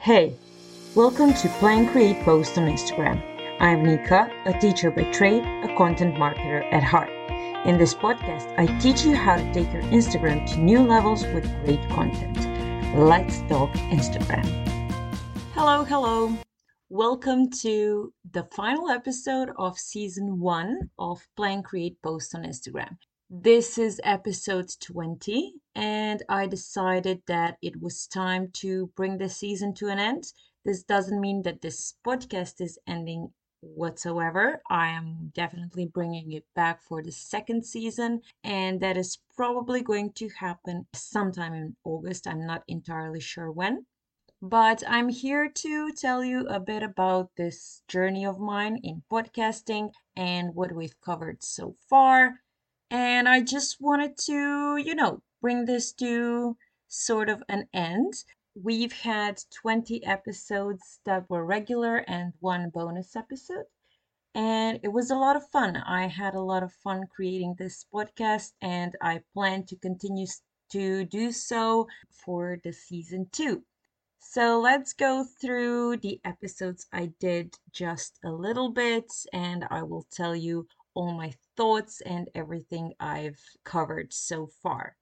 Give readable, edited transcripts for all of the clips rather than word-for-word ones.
Hey, welcome to Plan Create Post on Instagram. I'm Nika, a teacher by trade, a content marketer at heart. In this podcast, I teach you how to take your Instagram to new levels with great content. Let's talk Instagram. Hello. Welcome to the final episode of season 1 of Plan Create Post on Instagram. This is episode 20, and I decided that it was time to bring the season to an end. This doesn't mean that this podcast is ending whatsoever. I am definitely bringing it back for the second season, and that is probably going to happen sometime in August. I'm not entirely sure when. But I'm here to tell you a bit about this journey of mine in podcasting and what we've covered so far. And I just wanted to, bring this to sort of an end. We've had 20 episodes that were regular and one bonus episode. And it was a lot of fun. I had a lot of fun creating this podcast, and I plan to continue to do so for the season 2. So let's go through the episodes I did just a little bit, and I will tell you all my thoughts and everything I've covered so far.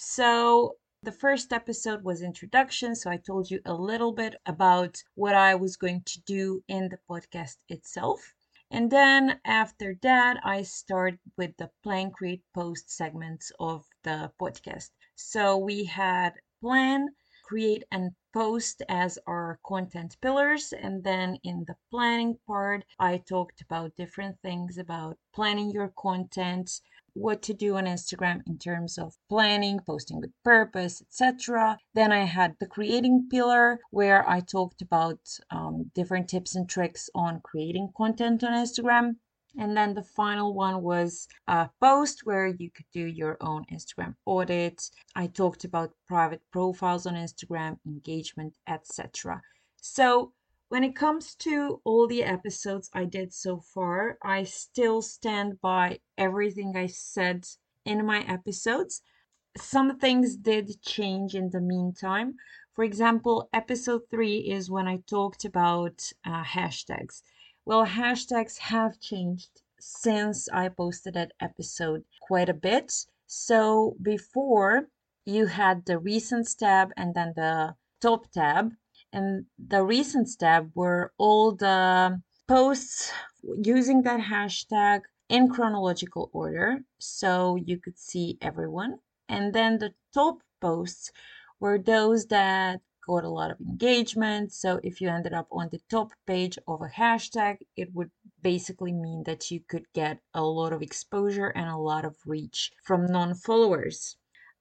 So the first episode was introduction, so I told you a little bit about what I was going to do in the podcast itself. And then after that, I start with the plan, create, post segments of the podcast. So we had plan, create, and post as our content pillars. And then in the planning part, I talked about different things about planning your content, what to do on Instagram in terms of planning, posting with purpose, etc. Then I had the creating pillar where I talked about different tips and tricks on creating content on Instagram. And then the final one was a post where you could do your own Instagram audit. I talked about private profiles on Instagram, engagement, etc. So when it comes to all the episodes I did so far, I still stand by everything I said in my episodes. Some things did change in the meantime. For example, episode 3 is when I talked about hashtags. Well, hashtags have changed since I posted that episode quite a bit. So before, you had the recents tab and then the top tab. And the recents tab were all the posts using that hashtag in chronological order so you could see everyone. And then the top posts were those that got a lot of engagement. So if you ended up on the top page of a hashtag, it would basically mean that you could get a lot of exposure and a lot of reach from non followers.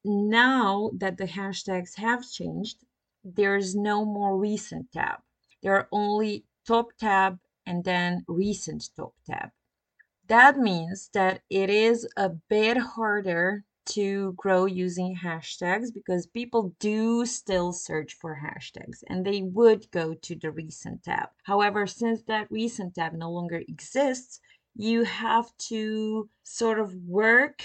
Now that the hashtags have changed, there's no more recent tab. There are only top tab and then recent top tab. That means that it is a bit harder to grow using hashtags because people do still search for hashtags and they would go to the recent tab. However, since that recent tab no longer exists, you have to sort of work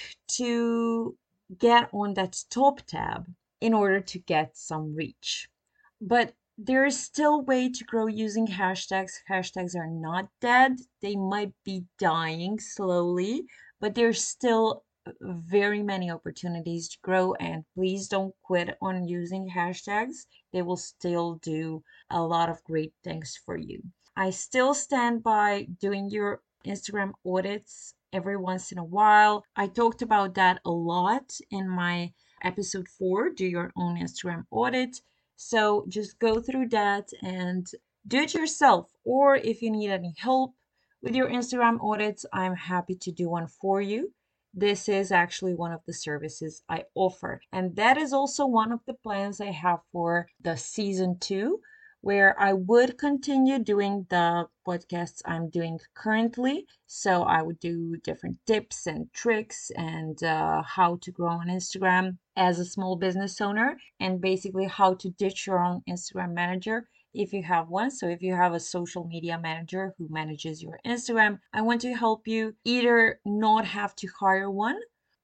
to get on that top tab in order to get some reach. But there is still way to grow using hashtags. Hashtags are not dead. They might be dying slowly, but there's still very many opportunities to grow, and please don't quit on using hashtags. They will still do a lot of great things for you. I still stand by doing your Instagram audits every once in a while. I talked about that a lot in my episode 4, do your own Instagram audit. So just go through that and do it yourself. Or if you need any help with your Instagram audits, I'm happy to do one for you. This is actually one of the services I offer. And that is also one of the plans I have for the season 2, where I would continue doing the podcasts I'm doing currently. So I would do different tips and tricks and how to grow on Instagram as a small business owner, and basically how to ditch your own Instagram manager if you have one. So if you have a social media manager who manages your Instagram, I want to help you either not have to hire one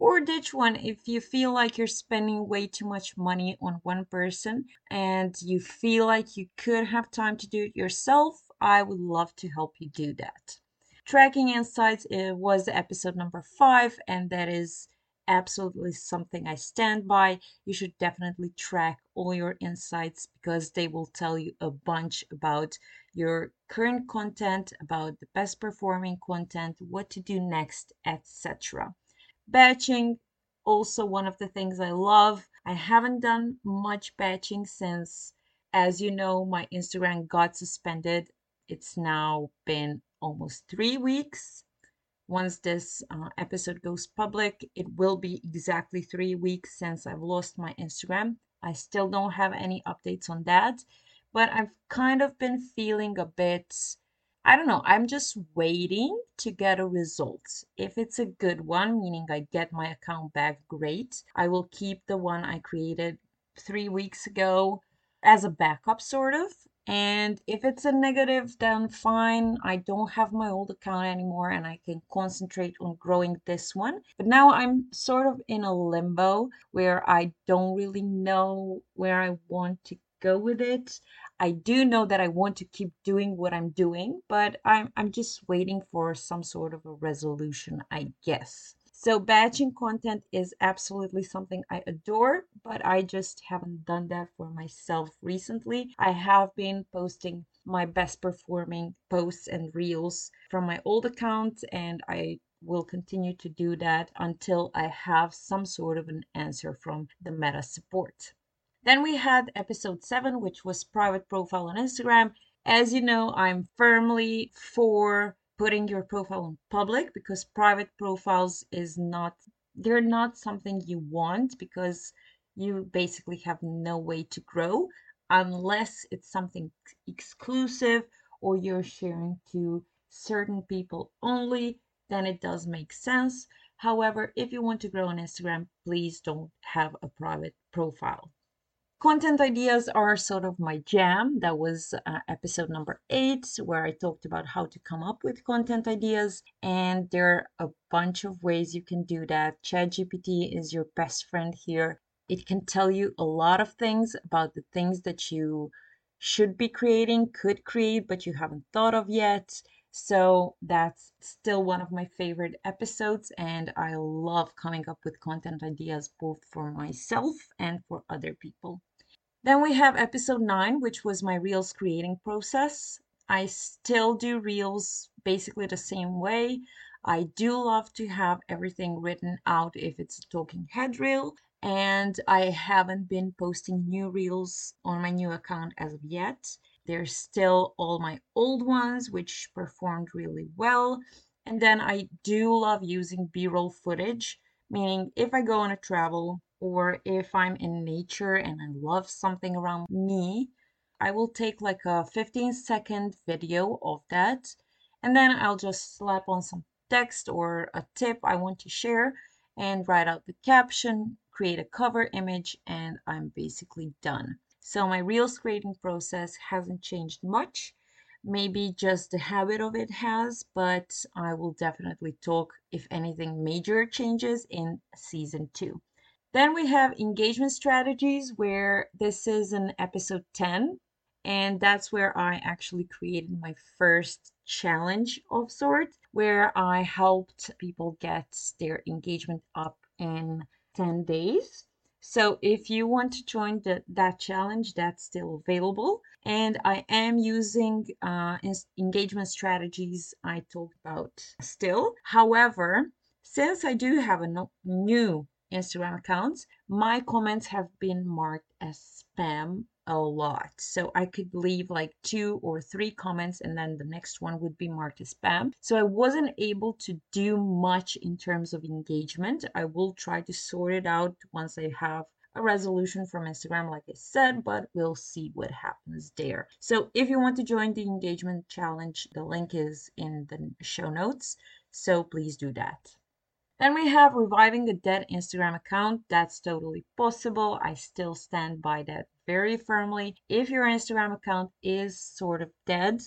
or ditch one if you feel like you're spending way too much money on one person and you feel like you could have time to do it yourself. I would love to help you do that. Tracking insights was episode number 5, and that is absolutely something I stand by. You should definitely track all your insights because they will tell you a bunch about your current content, about the best performing content, what to do next, etc. Batching, also one of the things I love. I haven't done much batching since, as you know, my Instagram got suspended. It's now been almost 3 weeks. Once this episode goes public, it will be exactly 3 weeks since I've lost my Instagram. I still don't have any updates on that, but I've kind of been feeling a bit, I don't know, I'm just waiting to get a result. If it's a good one, meaning I get my account back, great. I will keep the one I created 3 weeks ago as a backup, sort of. And if it's a negative, then fine. I don't have my old account anymore and I can concentrate on growing this one. But now I'm sort of in a limbo where I don't really know where I want to go with it. I do know that I want to keep doing what I'm doing, but I'm just waiting for some sort of a resolution, I guess. So batching content is absolutely something I adore, but I just haven't done that for myself recently. I have been posting my best performing posts and reels from my old account, and I will continue to do that until I have some sort of an answer from the Meta support. Then we had episode 7, which was private profile on Instagram. As you know, I'm firmly for putting your profile on public because private profiles is not, they're not something you want because you basically have no way to grow unless it's something exclusive or you're sharing to certain people only, then it does make sense. However, if you want to grow on Instagram, please don't have a private profile. Content ideas are sort of my jam. That was episode number 8, where I talked about how to come up with content ideas. And there are a bunch of ways you can do that. ChatGPT is your best friend here. It can tell you a lot of things about the things that you should be creating, could create, but you haven't thought of yet. So that's still one of my favorite episodes, and I love coming up with content ideas both for myself and for other people. Then we have episode 9, which was my Reels creating process. I still do Reels basically the same way. I do love to have everything written out if it's a talking head reel, and I haven't been posting new Reels on my new account as of yet. There's still all my old ones, which performed really well. And then I do love using B-roll footage, meaning if I go on a travel or if I'm in nature and I love something around me, I will take like a 15-second video of that, and then I'll just slap on some text or a tip I want to share and write out the caption, create a cover image, and I'm basically done. So my Reels creating process hasn't changed much. Maybe just the habit of it has, but I will definitely talk if anything major changes in season 2. Then we have engagement strategies, where this is an episode 10, and that's where I actually created my first challenge of sorts, where I helped people get their engagement up in 10 days. So if you want to join that challenge, that's still available. And I am using engagement strategies I talked about still. However, since I do have a new Instagram accounts, my comments have been marked as spam a lot. So I could leave like 2 or 3 comments and then the next one would be marked as spam. So I wasn't able to do much in terms of engagement. I will try to sort it out once I have a resolution from Instagram, like I said, but we'll see what happens there. So if you want to join the engagement challenge, the link is in the show notes. So please do that. Then we have reviving a dead Instagram account. That's totally possible. I still stand by that very firmly. If your Instagram account is sort of dead,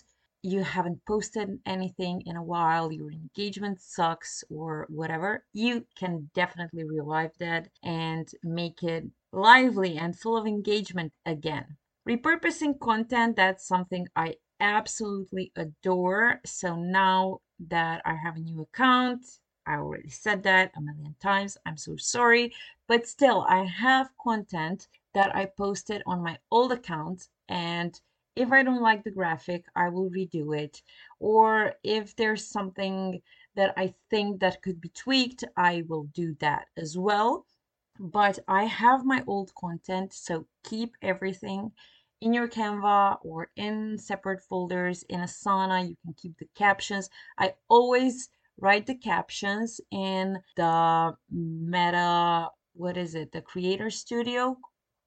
you haven't posted anything in a while, your engagement sucks or whatever, you can definitely revive that and make it lively and full of engagement again. Repurposing content, that's something I absolutely adore. So now that I have a new account, I already said that a million times. I'm so sorry. But still, I have content that I posted on my old account. And if I don't like the graphic, I will redo it. Or if there's something that I think that could be tweaked, I will do that as well. But I have my old content, so keep everything in your Canva or in separate folders in Asana. You can keep the captions. I always write the captions in the Meta, what is it? The Creator Studio.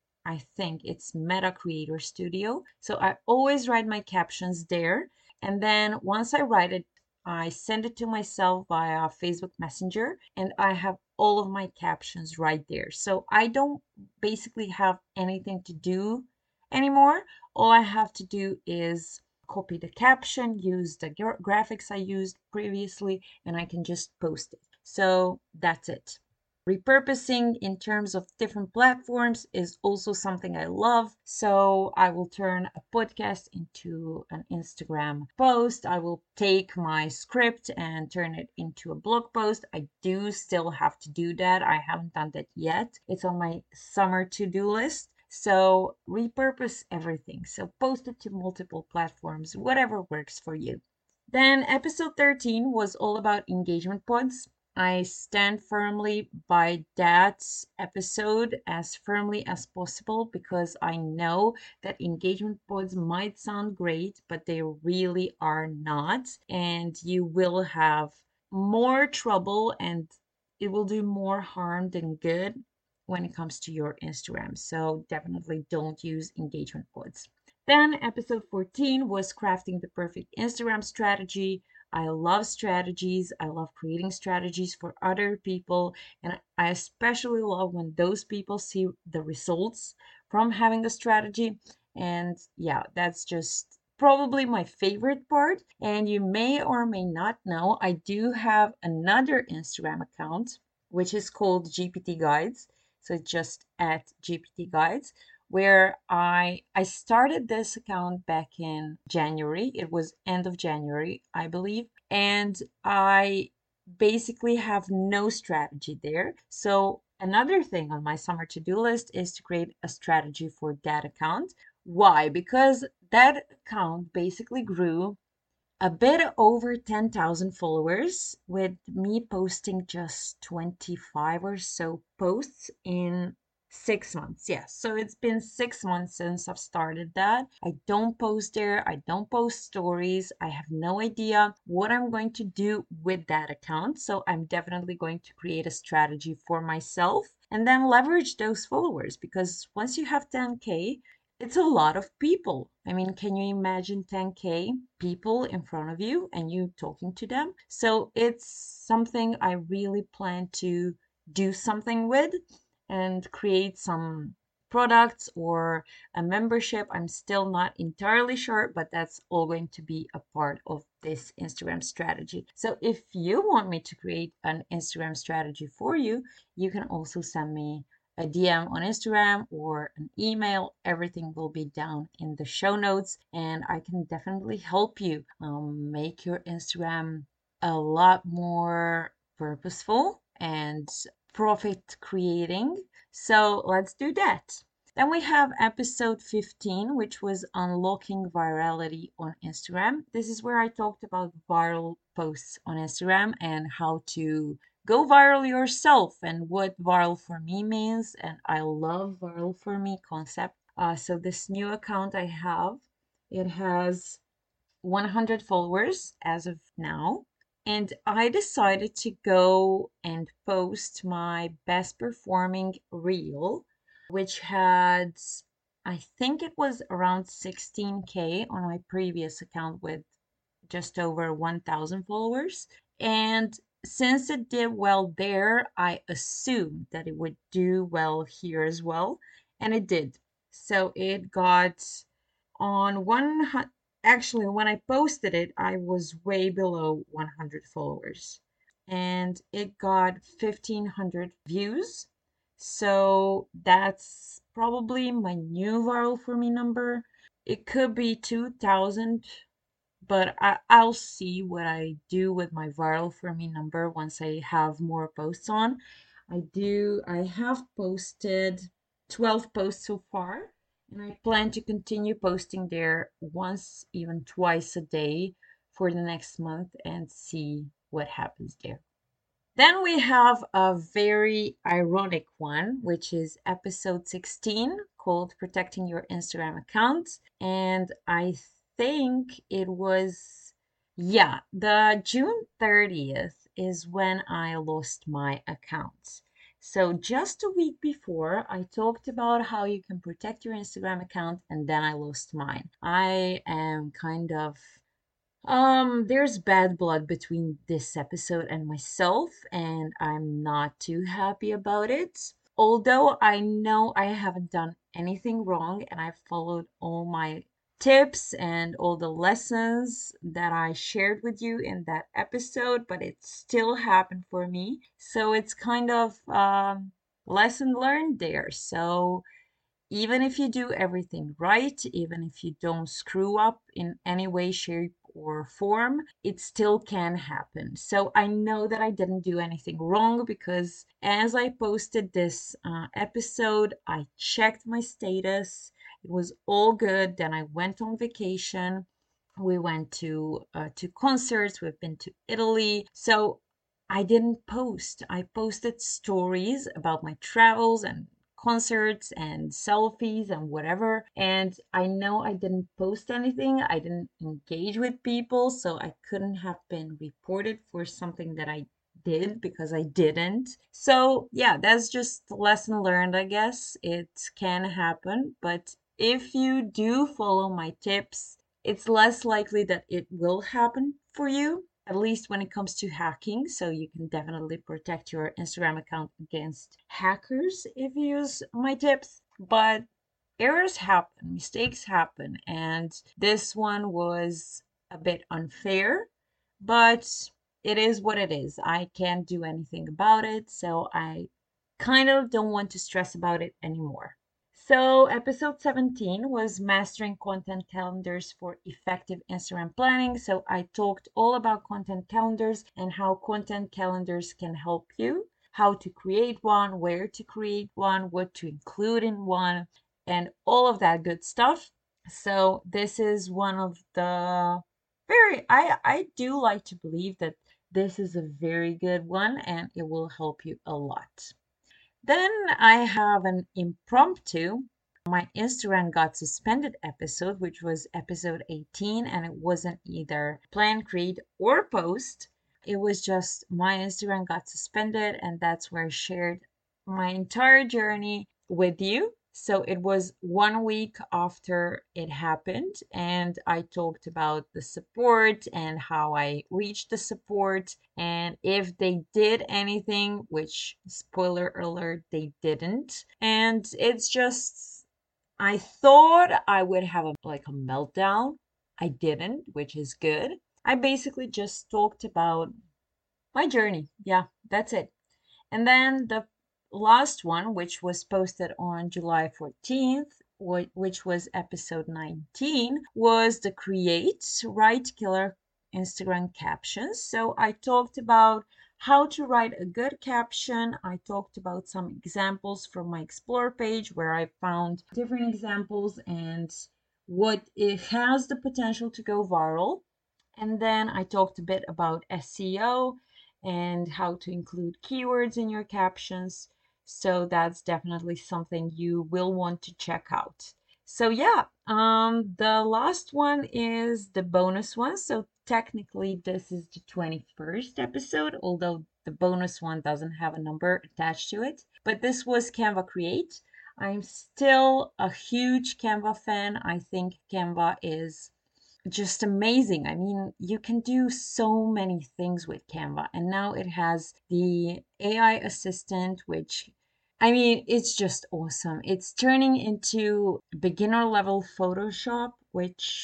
I think it's Meta Creator Studio. So I always write my captions there. And then once I write it, I send it to myself via Facebook Messenger, and I have all of my captions right there. So I don't basically have anything to do anymore. All I have to do is copy the caption, use the graphics I used previously, and I can just post it. So that's it. Repurposing in terms of different platforms is also something I love. So I will turn a podcast into an Instagram post. I will take my script and turn it into a blog post. I do still have to do that. I haven't done that yet. It's on my summer to-do list. So repurpose everything. So post it to multiple platforms, whatever works for you. Then episode 13 was all about engagement pods. I stand firmly by that episode as firmly as possible because I know that engagement pods might sound great, but they really are not. And you will have more trouble and it will do more harm than good when it comes to your Instagram. So definitely don't use engagement pods. Then episode 14 was crafting the perfect Instagram strategy. I love strategies. I love creating strategies for other people. And I especially love when those people see the results from having a strategy. And yeah, that's just probably my favorite part. And you may or may not know, I do have another Instagram account, which is called GPT Guides. So it's just at GPT Guides where I started this account back in January. It was end of January, I believe, and I basically have no strategy there. So another thing on my summer to-do list is to create a strategy for that account. Why? Because that account basically grew a bit over 10,000 followers with me posting just 25 or so posts in 6 months. Yes, so it's been 6 months since I've started that. I don't post there, I don't post stories. I have no idea what I'm going to do with that account. So I'm definitely going to create a strategy for myself and then leverage those followers because once you have 10K, it's a lot of people. I mean, can you imagine 10K people in front of you and you talking to them? So it's something I really plan to do something with and create some products or a membership. I'm still not entirely sure, but that's all going to be a part of this Instagram strategy. So if you want me to create an Instagram strategy for you, you can also send me a DM on Instagram or an email. Everything will be down in the show notes, and I can definitely help you make your Instagram a lot more purposeful and profit creating. So let's do that. Then we have episode 15, which was unlocking virality on Instagram. This is where I talked about viral posts on Instagram and how to go viral yourself and what viral for me means. And I love viral for me concept. So this new account I have, it has 100 followers as of now. And I decided to go and post my best performing reel, which had, I think it was around 16K on my previous account with just over 1,000 followers. And since it did well there, I assumed that it would do well here as well. And it did. So it got on one actually, when I posted it, I was way below 100 followers and it got 1,500 views. So that's probably my new viral for me number. It could be 2,000, but I'll see what I do with my viral for me number once I have more posts on. I have posted 12 posts so far, and I plan to continue posting there once, even twice a day for the next month and see what happens there. Then we have a very ironic one, which is episode 16 called Protecting Your Instagram Account. And I think it was, yeah, the June 30th is when I lost my account. So just a week before, I talked about how you can protect your Instagram account, and then I lost mine. I am kind of there's bad blood between this episode and myself, and I'm not too happy about it. Although I know I haven't done anything wrong and I've followed all my tips and all the lessons that I shared with you in that episode, but it still happened for me. So it's kind of lesson learned there. So even if you do everything right, even if you don't screw up in any way, shape, or form, it still can happen. So I know that I didn't do anything wrong because as I posted this episode, I checked my status. It was all good. Then I went on vacation. We went to concerts. We've been to Italy. So I didn't post. I posted stories about my travels and concerts and selfies and whatever. And I know I didn't post anything, I didn't engage with people, so I couldn't have been reported for something that I did because I didn't. So, yeah, that's just a lesson learned, I guess. It can happen, but if you do follow my tips, it's less likely that it will happen for you, at least when it comes to hacking. So you can definitely protect your Instagram account against hackers if you use my tips. But errors happen, mistakes happen, and this one was a bit unfair, but it is what it is. I can't do anything about it, so I kind of don't want to stress about it anymore. So, episode 17 was mastering content calendars for effective Instagram planning. So, I talked all about content calendars and how content calendars can help you, how to create one, where to create one, what to include in one, and all of that good stuff. So, this is one of the I do like to believe that this is a very good one and it will help you a lot. Then I have an impromptu. My Instagram got suspended episode, which was episode 18, and it wasn't either plan, create, or post. It was just my Instagram got suspended, and that's where I shared my entire journey with you. So it was 1 week after it happened, and I talked about the support and how I reached the support and if they did anything, which spoiler alert, they didn't. And it's just, I thought I would have like a meltdown. I didn't, which is good. I basically just talked about my journey. Yeah, that's it. And then the last one, which was posted on July 14th, which was episode 19, was the Create, Write Killer Instagram captions. So I talked about how to write a good caption. I talked about some examples from my Explore page where I found different examples and what it has the potential to go viral. And then I talked a bit about SEO and how to include keywords in your captions. So that's definitely something you will want to check out. So yeah, the last one is the bonus one. So technically this is the 21st episode, although the bonus one doesn't have a number attached to it. But this was Canva Create. I'm still a huge Canva fan. I think Canva is just amazing. I mean, you can do so many things with Canva, and now it has the AI assistant, which I mean, it's just awesome. It's turning into beginner level Photoshop, which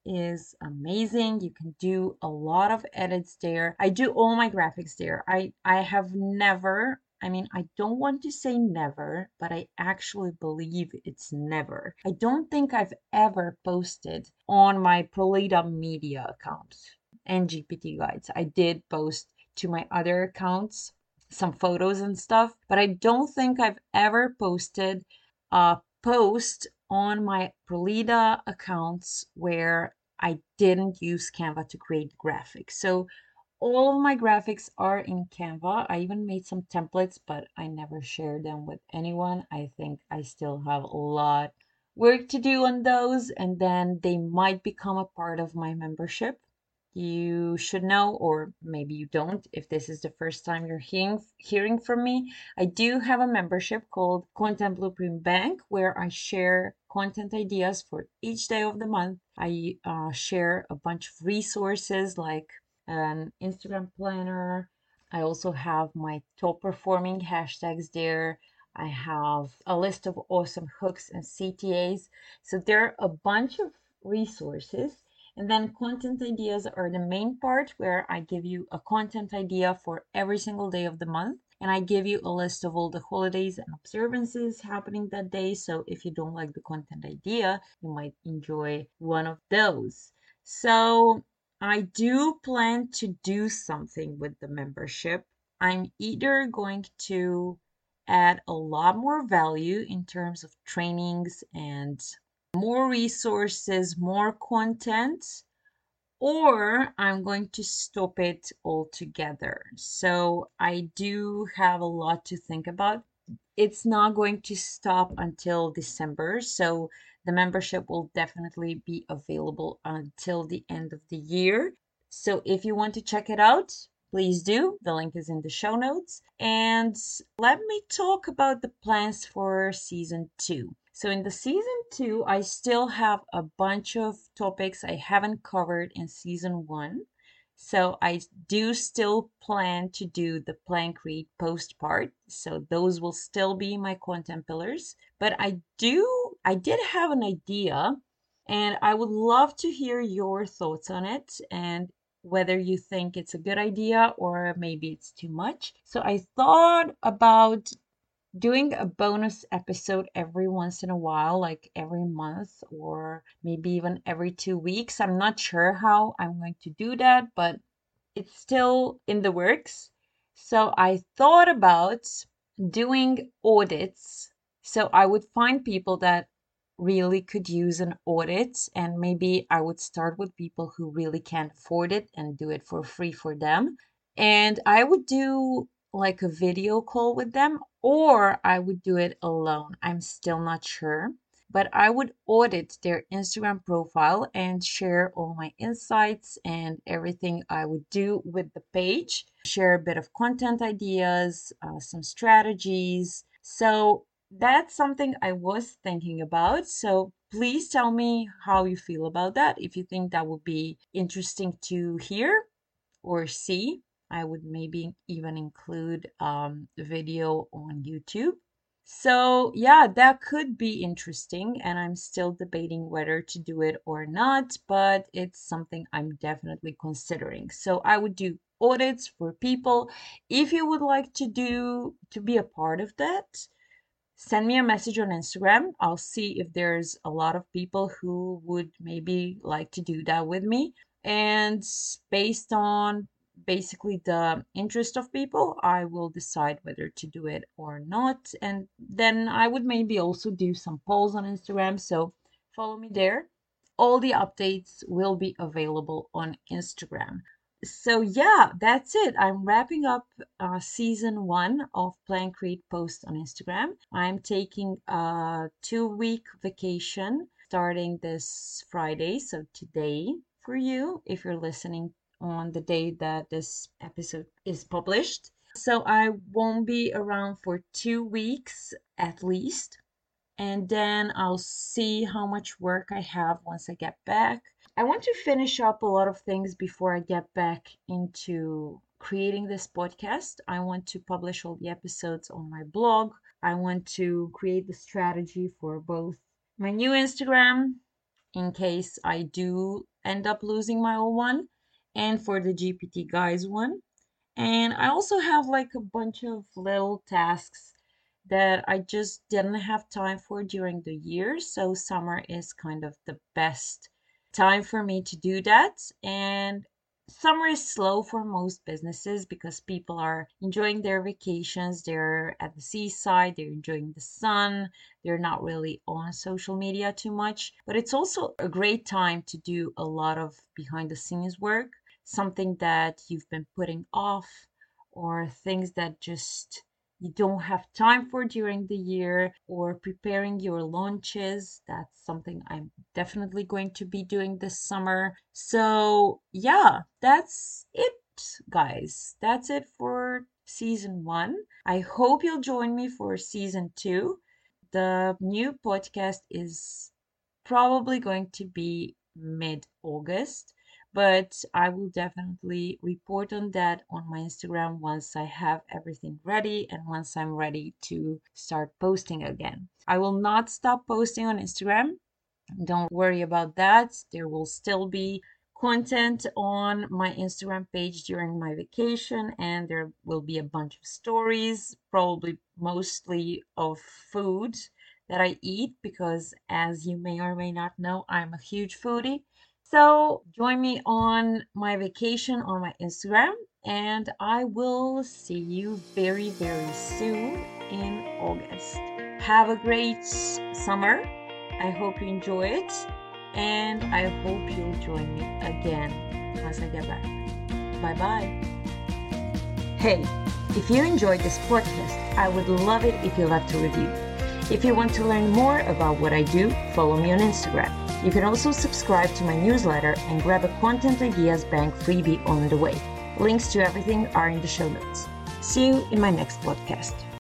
is amazing. You can do a lot of edits there. I do all my graphics there. I have never, I mean, I don't want to say never, but I actually believe it's never. I don't think I've ever posted on my Prolita Media account and GPT Guides. I did post to my other accounts some photos and stuff, but I don't think I've ever posted a post on my Prolita accounts where I didn't use Canva to create graphics. So all of my graphics are in Canva. I even made some templates, but I never shared them with anyone. I think I still have a lot work to do on those, and then they might become a part of my membership. You should know, or maybe you don't, if this is the first time you're hearing from me. I do have a membership called Content Blueprint Bank, where I share content ideas for each day of the month. I share a bunch of resources like an Instagram planner. I also have my top performing hashtags there. I have a list of awesome hooks and CTAs. So there are a bunch of resources. And then content ideas are the main part, where I give you a content idea for every single day of the month. And I give you a list of all the holidays and observances happening that day. So if you don't like the content idea, you might enjoy one of those. So I do plan to do something with the membership. I'm either going to add a lot more value in terms of trainings and more resources, more content, or I'm going to stop it altogether. So I do have a lot to think about. It's not going to stop until December, so the membership will definitely be available until the end of the year. So if you want to check it out, please do. The link is in the show notes. And let me talk about the plans for season 2. So in the season 2, I still have a bunch of topics I haven't covered in season 1. So I do still plan to do the plan, create, post part. So those will still be my content pillars. But I did have an idea, and I would love to hear your thoughts on it and whether you think it's a good idea or maybe it's too much. So I thought about doing a bonus episode every once in a while, like every month or maybe even every 2 weeks. I'm not sure how I'm going to do that, but it's still in the works. So I thought about doing audits. So I would find people that really could use an audit, and maybe I would start with people who really can't afford it and do it for free for them. And I would do like a video call with them, or I would do it alone. I'm still not sure, but I would audit their Instagram profile and share all my insights and everything I would do with the page, share a bit of content ideas, some strategies. So that's something I was thinking about. So please tell me how you feel about that. If you think that would be interesting to hear or see, I would maybe even include a video on YouTube. So, yeah, that could be interesting, and I'm still debating whether to do it or not, but it's something I'm definitely considering. So, I would do audits for people. If you would like to be a part of that, send me a message on Instagram. I'll see if there's a lot of people who would maybe like to do that with me. And based on basically the interest of people, I will decide whether to do it or not. And then I would maybe also do some polls on Instagram. So follow me there. All the updates will be available on Instagram. So yeah, that's it. I'm wrapping up season 1 of Plan Create Post on Instagram. I'm taking a 2-week vacation starting this Friday, so today for you, if you're listening on the day that this episode is published. So I won't be around for 2 weeks at least, and then I'll see how much work I have once I get back. I want to finish up a lot of things before I get back into creating this podcast. I want to publish all the episodes on my blog. I want to create the strategy for both my new Instagram in case I do end up losing my old one, and for the GPT guys one. And I also have like a bunch of little tasks that I just didn't have time for during the year. So summer is kind of the best time for me to do that. And summer is slow for most businesses because people are enjoying their vacations. They're at the seaside, they're enjoying the sun, they're not really on social media too much. But it's also a great time to do a lot of behind the scenes work, something that you've been putting off, or things that just you don't have time for during the year, or preparing your launches. That's something I'm definitely going to be doing this summer. So, yeah, that's it, guys. That's it for season 1. I hope you'll join me for season 2. The new podcast is probably going to be mid August, but I will definitely report on that on my Instagram once I have everything ready and once I'm ready to start posting again. I will not stop posting on Instagram. Don't worry about that. There will still be content on my Instagram page during my vacation, and there will be a bunch of stories, probably mostly of food that I eat, because as you may or may not know, I'm a huge foodie. So join me on my vacation on my Instagram, and I will see you very, very soon in August. Have a great summer. I hope you enjoy it, and I hope you'll join me again once I get back. Bye bye. Hey, if you enjoyed this podcast, I would love it if you left a review. If you want to learn more about what I do, follow me on Instagram. You can also subscribe to my newsletter and grab a Content Ideas Bank freebie on the way. Links to everything are in the show notes. See you in my next podcast.